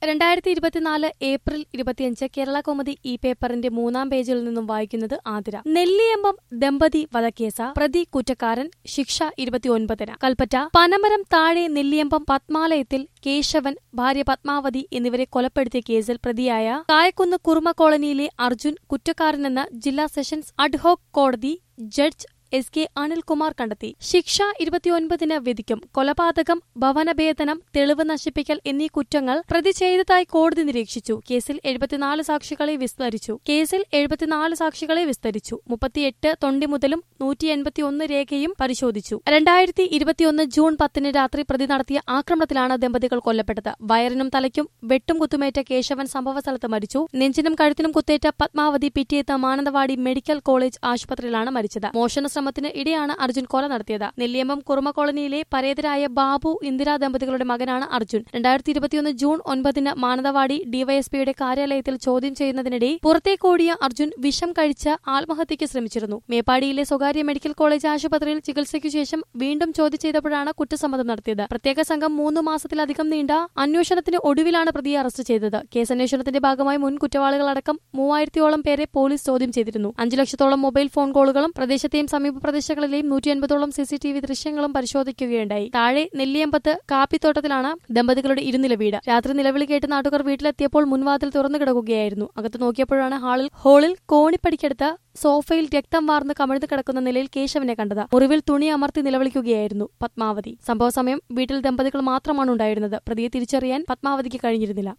2024 April 25 Keralakaumudi ഈ പേപ്പറിന്റെ 3-ാം പേജിൽ നിന്നും വായിക്കുന്നത് ആതിര. നെല്ലിയമ്പം ദമ്പതി വധക്കേസ് പ്രതി കുറ്റക്കാരൻ, ശിക്ഷ 29-ന്. കൽപ്പറ്റ പനമരം താഴെ നെല്ലിയമ്പം പത്മാലയത്തിൽ കേശവൻ, ഭാര്യ പത്മാവതി എന്നിവരെ കൊലപ്പെടുത്തിയ കേസിൽ പ്രതിയായ കായക്കുന്ന് കുറുമ കോളനിയിലെ അർജുൻ കുറ്റക്കാരനെന്ന് ജില്ലാ സെഷൻസ് അഡ്ഹോക് കോടതി ജഡ്ജ് SK അനിൽകുമാർ കണ്ടെത്തി. ശിക്ഷ 29-ന് വിധിക്കും. കൊലപാതകം, ഭവനഭേദനം, തെളിവ് നശിപ്പിക്കൽ എന്നീ കുറ്റങ്ങൾ പ്രതി ചെയ്തതായി കോടതി നിരീക്ഷിച്ചു. കേസിൽ 74 സാക്ഷികളെ വിസ്തരിച്ചു. 38 തൊണ്ടി മുതലും 181 രേഖയും പരിശോധിച്ചു. 2021 ജൂൺ 10-ന് രാത്രി പ്രതി നടത്തിയ ആക്രമണത്തിലാണ് ദമ്പതികൾ കൊല്ലപ്പെട്ടത്. വയറിനും തലയ്ക്കും വെട്ടും കുത്തുമേറ്റ കേശവൻ സംഭവസ്ഥലത്ത് മരിച്ചു. നെഞ്ചിനും കഴുത്തിനും കുത്തേറ്റ പത്മാവതി പിറ്റേത്ത് മാനന്തവാടി മെഡിക്കൽ കോളേജ് ആശുപത്രിയിലാണ് മരിച്ചത്. മോഷണ ശ്രമത്തിന് ഇടെയാണ് അർജുൻ കൊല നടത്തിയത്. നെല്ലിയമ്പം കുറുമ കോളനിയിലെ പരേതരായ ബാബു, ഇന്ദിര ദമ്പതികളുടെ മകനാണ് അർജുൻ. 2021 ജൂൺ 9-ന് മാനന്തവാടി ഡിവൈഎസ്പിയുടെ കാര്യാലയത്തിൽ ചോദ്യം ചെയ്യുന്നതിനിടെ പുറത്തേക്കോടിയ അർജുൻ വിഷം കഴിച്ച് ആത്മഹത്യയ്ക്ക് ശ്രമിച്ചിരുന്നു. മേപ്പാടിയിലെ സ്വകാര്യ മെഡിക്കൽ കോളേജ് ആശുപത്രിയിൽ ചികിത്സയ്ക്കു ശേഷം വീണ്ടും ചോദ്യം ചെയ്തപ്പോഴാണ് കുറ്റസമ്മതം നടത്തിയത്. പ്രത്യേക സംഘം 3 മാസത്തിലധികം നീണ്ട അന്വേഷണത്തിന് ഒടുവിലാണ് പ്രതിയെ അറസ്റ്റ് ചെയ്തത്. കേസന്വേഷണത്തിന്റെ ഭാഗമായി മുൻ കുറ്റവാളികളടക്കം 3000-ഓളം പേരെ പോലീസ് ചോദ്യം ചെയ്തിരുന്നു. 5 ലക്ഷത്തോളം മൊബൈൽ ഫോൺ കോളുകളും പ്രദേശത്തെയും സമീപ പ്രദേശങ്ങളിലെയും 150-ഓളം CCTV ദൃശ്യങ്ങളും പരിശോധിക്കുകയുണ്ടായി. താഴെ നെല്ലിയമ്പത്ത് കാപ്പിത്തോട്ടത്തിലാണ് ദമ്പതികളുടെ ഇരുനില വീട്. രാത്രി നിലവിളി കേട്ട് നാട്ടുകാർ വീട്ടിലെത്തിയപ്പോൾ മുൻവാതിൽ തുറന്നു കിടക്കുകയായിരുന്നു. അകത്ത് നോക്കിയപ്പോഴാണ് ഹാളിൽ കോണിപ്പടിക്കടുത്ത് സോഫയിൽ രക്തം വാർന്ന് കമിഴ്ന്നു കിടക്കുന്ന നിലയിൽ കേശവനെ കണ്ടത്. മുറിവിൽ തുണി അമർത്തി നിലവിളിക്കുകയായിരുന്നു പത്മാവതി. സംഭവസമയം വീട്ടിൽ ദമ്പതികൾ മാത്രമാണ് ഉണ്ടായിരുന്നത്. പ്രതിയെ തിരിച്ചറിയാൻ പത്മാവതിക്ക് കഴിഞ്ഞിരുന്നില്ല.